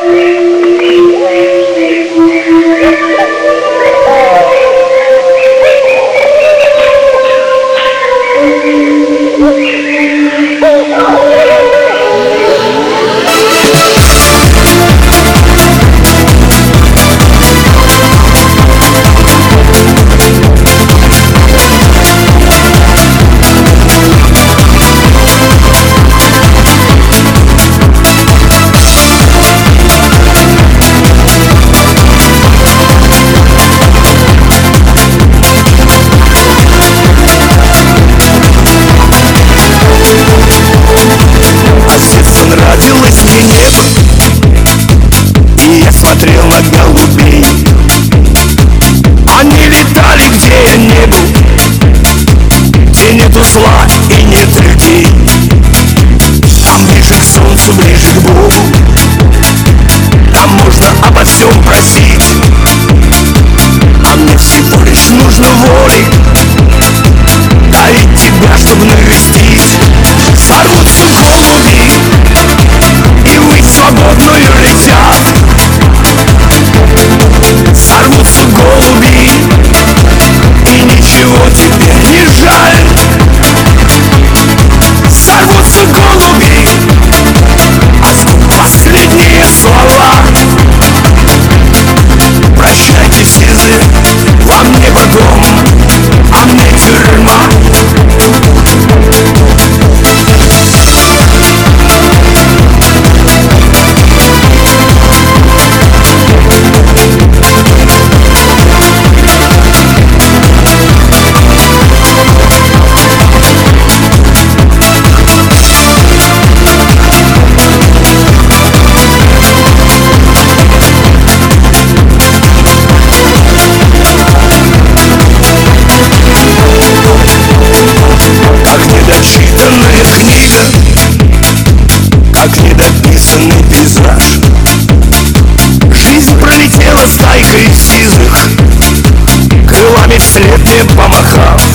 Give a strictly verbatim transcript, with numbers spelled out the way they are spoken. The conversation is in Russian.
Смотрел на голубей. Они летали, где я не был, где нету зла и нет людей. Там ближе к солнцу, ближе к Богу, там можно обо всем просить. А мне всего лишь нужно воли, да и тебя, чтобы навестить. Сорвутся голуби и ввысь свободную летят. Сорвутся голуби, и ничего тебе не жаль. Сорвутся голуби, а с губ последние слова. Прощайте, сизы, вам небо дом, а мне тюрьма. Как недописанный пейзаж. Жизнь пролетела стайкой сизых, крылами вслед мне помахав.